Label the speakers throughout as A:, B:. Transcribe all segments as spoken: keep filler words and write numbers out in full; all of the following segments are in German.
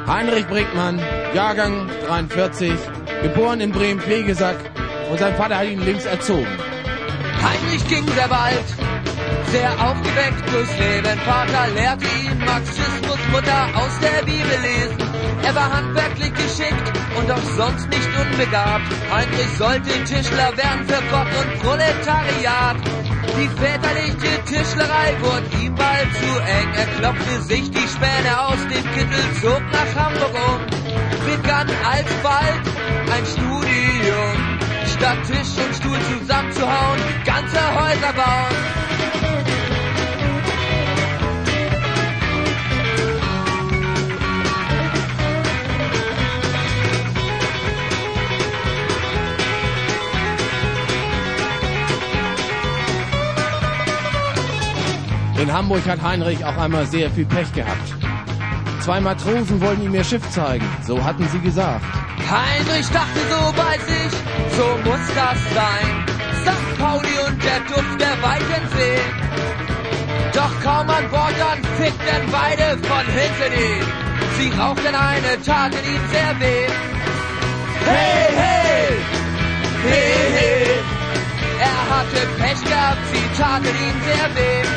A: Heinrich Brinkmann, Jahrgang dreiundvierzig, geboren in Bremen-Plegesack und sein Vater hat ihn links erzogen.
B: Heinrich ging sehr bald, sehr aufgeweckt durchs Leben. Vater lehrte ihn Marxismus, Mutter aus der Bibel lesen. Er war handwerklich geschickt und auch sonst nicht unbegabt. Heinrich sollte Tischler werden für Gott und Proletariat. Die väterliche Tischlerei wurde ihm bald zu eng. Er klopfte sich die Späne aus dem Kittel, zog nach Hamburg um, begann alsbald ein Studium. Statt Tisch und Stuhl zusammenzuhauen, ganze Häuser bauen.
A: In Hamburg hat Heinrich auch einmal sehr viel Pech gehabt. Zwei Matrosen wollten ihm ihr Schiff zeigen, so hatten sie gesagt.
B: Heinrich dachte so bei sich, so muss das sein. Sankt Pauli und der Duft der weiten See. Doch kaum an Bord, dann fickten beide von hinten ihn. Sie rauchten eine, taten ihm sehr weh. Hey, hey, hey, hey. Er hatte Pech gehabt, sie taten ihm sehr weh.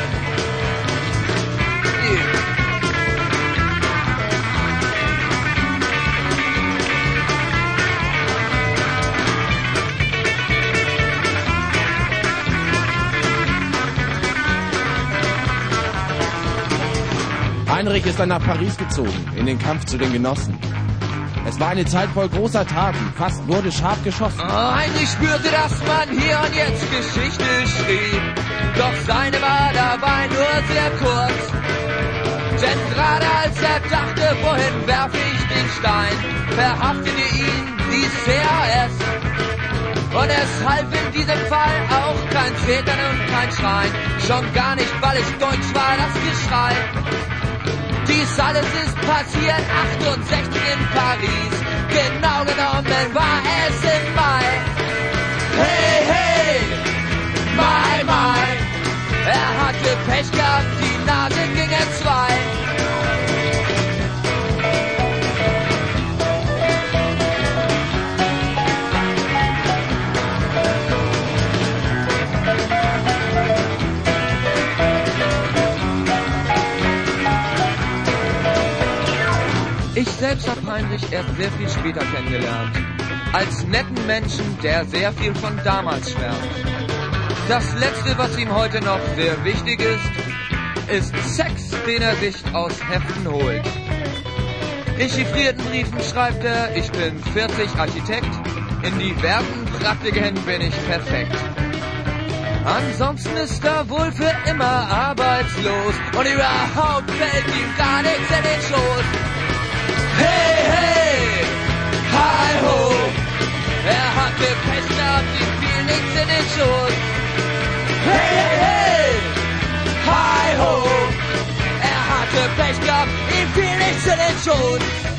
A: Heinrich ist dann nach Paris gezogen, in den Kampf zu den Genossen. Es war eine Zeit voll großer Taten, fast wurde scharf geschossen.
B: Oh, Heinrich spürte, dass man hier und jetzt Geschichte schrieb. Doch seine war dabei nur sehr kurz. Denn gerade als er dachte, wohin werfe ich den Stein, verhaftete ihn die C A S. Und es half in diesem Fall auch kein Zetern und kein Schreien. Schon gar nicht, weil es deutsch war, das Geschrei. Dies alles ist passiert achtundsechzig in Paris. Genau genommen war es im Mai. Hey, hey, Mai, Mai. Er hatte Pech gehabt, die Nase ging entzwei. Ich selbst habe Heinrich erst sehr viel später kennengelernt. Als netten Menschen, der sehr viel von damals schwärmt. Das Letzte, was ihm heute noch sehr wichtig ist, ist Sex, den er sich aus Heften holt. In chiffrierten Briefen schreibt er, ich bin vierzig Architekt, in diversen Praktiken bin ich perfekt. Ansonsten ist er wohl für immer arbeitslos und überhaupt fällt ihm gar nichts in den Schoß. Hey, hey, hi ho, er hatte Pech gehabt, ihm fiel nichts in den Schoß. Hey, hey, hey, hi ho, er hatte Pech gehabt, ihm fiel nichts in den Schoß.